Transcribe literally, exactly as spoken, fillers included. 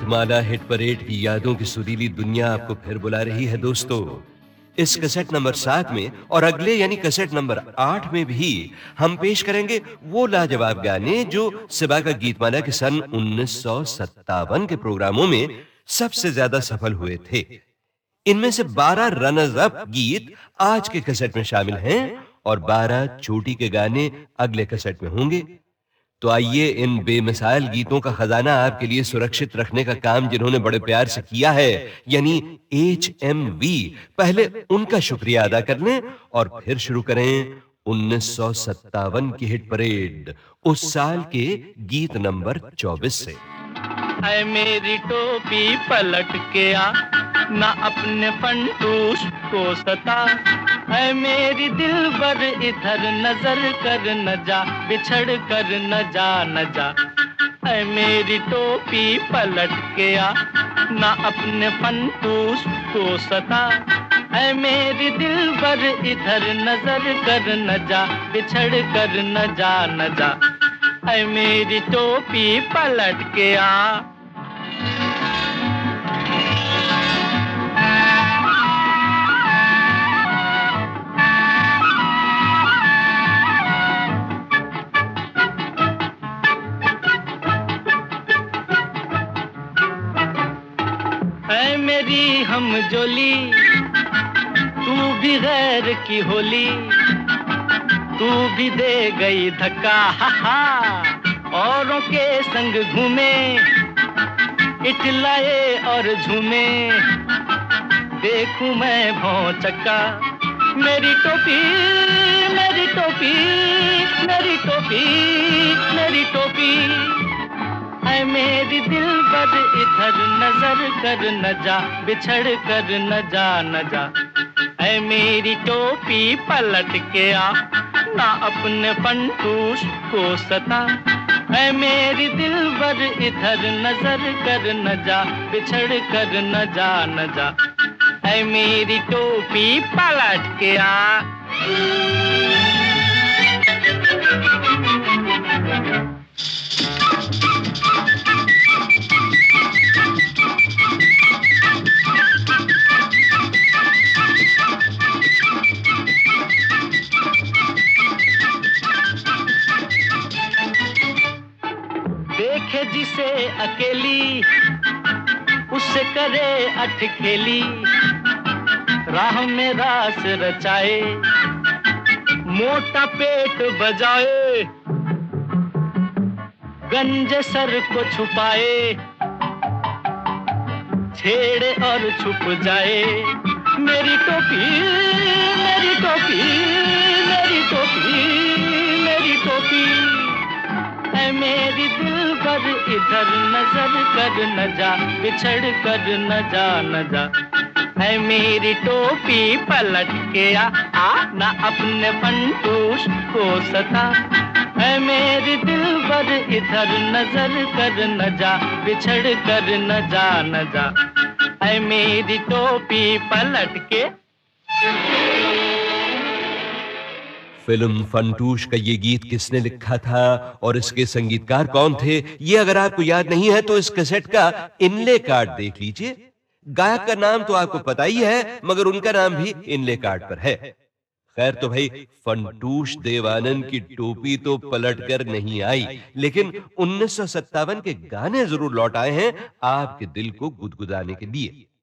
Geetmala hit parade की यादों की सुरीली दुनिया आपको फिर बुला रही है दोस्तों। इस कैसेट नंबर सात में और अगले यानी कैसेट नंबर आठ में भी हम पेश करेंगे वो लाजवाब गाने जो सिबा का गीतमाला के सन उन्नीस सौ सत्तावन के प्रोग्रामों में सबसे ज्यादा सफल हुए थे। इनमें से बारह रनर्स अप गीत आज के कैसेट में शामिल हैं और बारह चोटी के गाने अगले कैसेट में होंगे। तो आइए इन बेमिसाल गीतों का खजाना आपके लिए सुरक्षित रखने का काम जिन्होंने बड़े प्यार से किया है, यानी एच एम वी, पहले उनका शुक्रिया अदा कर लें और फिर शुरू करें उन्नीस सौ सत्तावन की हिट परेड, उस साल के गीत नंबर चौबीस से। है मेरी टोपी पलट के आ, ना अपने फंटूस को सता, है मेरी दिलबर इधर नजर कर न जा, बिछड़ कर न जा न जा। है मेरी टोपी पलट के आ, ना अपने फंटूस को सता, है मेरी दिलबर इधर नजर कर न जा, बिछड़ कर न जा न जा। है मेरी टोपी पलट के आ। है मेरी हम जोली, तू भी गैर की होली, तू भी दे गई धक्का, हा हा, औरों के संग घूमे, इटलाए और झूमे, देखूं मैं भौचक्का। मेरी टोपी मेरी टोपी मेरी टोपी मेरी टोपी, है मेरी दिलबर इधर नजर कर न जा, बिछड़ कर न जा न जा। है मेरी टोपी पलट के आ, ना अपने फंटूस को सता, है मेरी दिलबर इधर नजर कर न जा, बिछड़ कर न जा न जा। है मेरी टोपी पलट के आ। देखे जिसे अकेली, उससे करे अटखेली, राह में रास रचाए, मोटा पेट बजाए, गंजे सर को छुपाए, छेड़े और छुप जाए। मेरी टोपी मेरी टोपी मेरी टोपी मेरी टोपी, है मेरी दिलबर इधर नजर कर न जा, बिछड़ कर न जा न जा। है मेरी टोपी पलट के आ, आ ना अपने फंटूस को सता, है मेरी दिलबर इधर नजर कर न जा, बिछड़ कर न जा न जा। है मेरी टोपी पलट के। फिल्म फंटूश का ये गीत किसने लिखा था और इसके संगीतकार कौन थे, ये अगर आपको याद नहीं है तो इस कैसेट का इनले कार्ड देख लीजिए। गायक का नाम तो आपको पता ही है, मगर उनका नाम भी इनले कार्ड पर है। खैर तो भाई, फंटूश देवानंद की टोपी तो पलट कर नहीं आई, लेकिन उन्नीस सौ सत्तावन के गाने जरूर लौट आए हैं आपके दिल को गुदगुदाने के लिए।